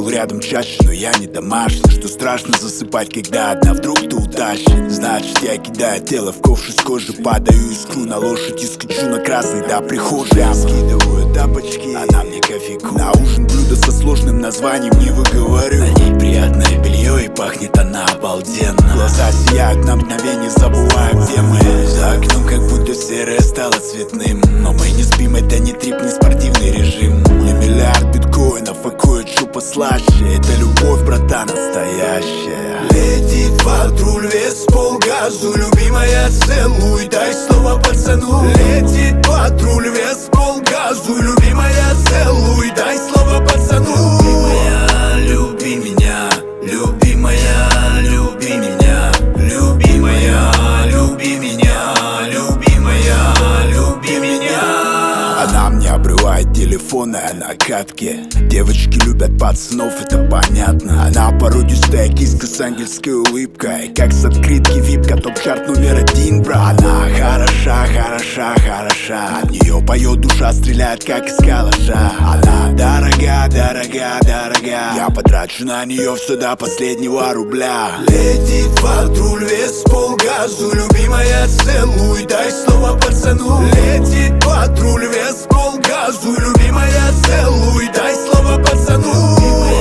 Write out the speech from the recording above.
был рядом чаще, но я не домашний. Что страшно засыпать, когда одна вдруг ты утащит. Значит, я кидаю тело в ковш из кожи, падаю искру на лошадь и скачу на красный до прихожей. Скидываю тапочки, она мне кофейку. На ужин блюдо со сложным названием не выговорю. На ней приятное белье и пахнет она обалденно. Глаза сияют, на мгновение забываем, где мы. За окном как будто серое стало цветным. Но мы не спим, это не трип, не спортивный режим. Не миллиард биткоинов, а кое-что послаще. Это любовь, братан, настоящая. Летит патруль, вес полгазу. Любимая, целуй, дай слово пацану. Летит патруль, вес полгазу. Любимая, целуй, дай слово пацану. Любимая, люби меня. Любимая, люби меня. Любимая, люби меня. Любимая, люби меня. Она мне обрывает телефон, а на катке. Девочки любят пацанов, это понятно. Она породистая киска с ангельской улыбкой, как с открытки випка, топ-чарт №1, брат. Она хороша, хороша, хороша. От нее поет душа, стреляет как из калаша. Она дорога, дорога, дорога. Я потрачу на нее все до последнего рубля. Летит патруль, вес полгазу. Любимая, целуй, дай слово пацану. Летит патруль, вес полгазу. Любимая, целуй, дай слово пацану.